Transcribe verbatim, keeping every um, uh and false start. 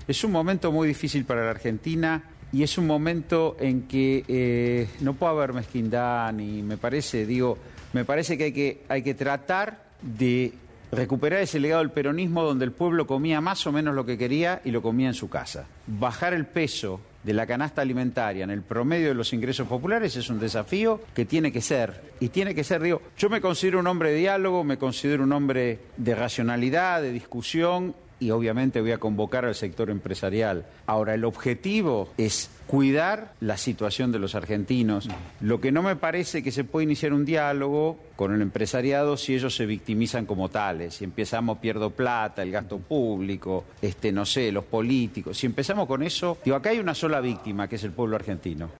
Es un momento muy difícil para la Argentina y es un momento en que eh, no puede haber mezquindad ni me parece, digo, me parece que hay que, hay que tratar de recuperar ese legado del peronismo donde el pueblo comía más o menos lo que quería y lo comía en su casa. Bajar el peso de la canasta alimentaria en el promedio de los ingresos populares es un desafío que tiene que ser, y tiene que ser, digo, yo me considero un hombre de diálogo, me considero un hombre de racionalidad, de discusión, y obviamente voy a convocar al sector empresarial. Ahora, el objetivo es cuidar la situación de los argentinos. Lo que no me parece que se puede iniciar un diálogo con el empresariado si ellos se victimizan como tales. Si empezamos, pierdo plata, el gasto público, este, no sé, los políticos. Si empezamos con eso, digo, acá hay una sola víctima, que es el pueblo argentino.